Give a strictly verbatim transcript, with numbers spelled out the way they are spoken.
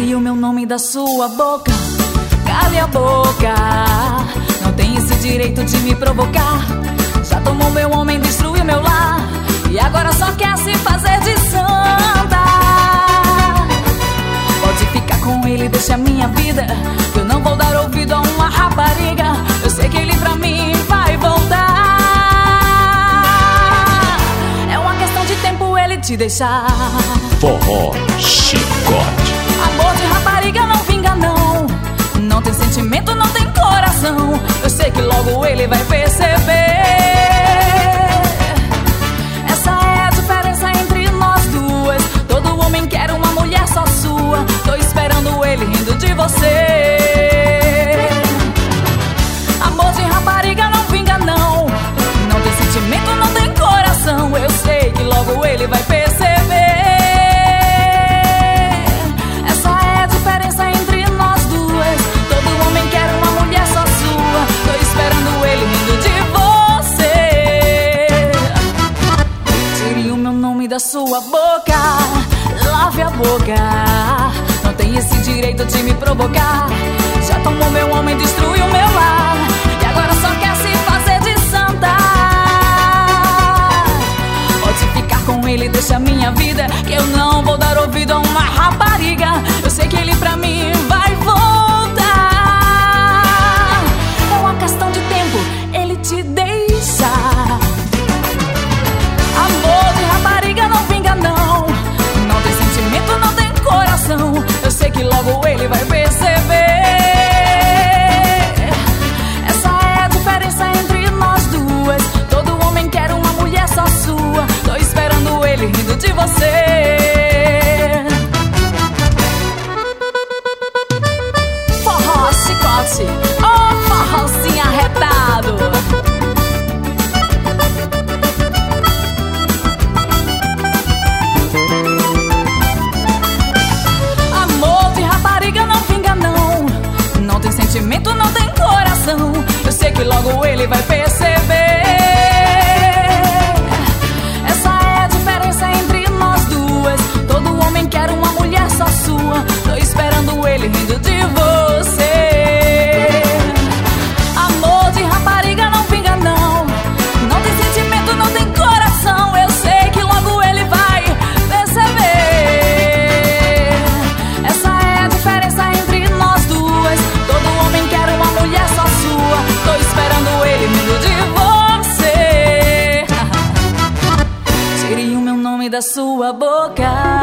Tire o meu nome da sua boca, cale a boca. Não tem esse direito de me provocar. Já tomou meu homem, destruiu meu lar, e agora só quer se fazer de santa. Pode ficar com ele, deixa a minha vida. Eu não vou dar ouvido a uma rapariga. Eu sei que ele pra mim vai voltar. É uma questão de tempo ele te deixar. Forró Chicote. Amor de rapariga não vinga não. Não tem sentimento, não tem coração. Eu sei que logo ele vai perceber. Essa é a diferença entre nós duas. Todo homem quer uma mulher só sua. Tô esperando ele rindo de você. Amor de rapariga não vinga não. Não tem sentimento, não tem coração. Eu sei que logo ele vai perceber. Essa é a diferença entre nós duas. Todo homem quer uma mulher só sua. Tô esperando ele rindo de você. Tire o meu nome da sua boca, lave a boca. Não tem esse direito de me provocar. Já tomou meu homem, destruiu meu lar, e agora só quer se fazer de santa. Pode ficar com ele, deixa a minha vida, que eu não vou dar ouvido a uma rapariga. Eu sei que ele pra mim vai voltar. É uma questão de tempo, ele te deixa. Amor de rapariga não vinga não. Não tem sentimento, não tem coração. Eu sei que logo ele vai perceber. Essa é a diferença entre nós duas. Todo homem quer uma mulher só sua. Tô esperando ele rindo de você. Forró Chicote, oh forrozinho arretado. Amor de rapariga não vinga não. Não tem sentimento, não tem coração. Eu sei que logo ele vai perceber. Essa é a diferença entre nós duas. Todo homem quer uma mulher só sua. Tô esperando ele rindo de você. Amor de rapariga não vinga não. Não tem sentimento, não tem coração. Eu sei que logo ele vai perceber. Essa é a diferença entre nós duas. Todo homem quer uma mulher só sua. Tô esperando ele rindo de você. Tire o meu nome da sua boca.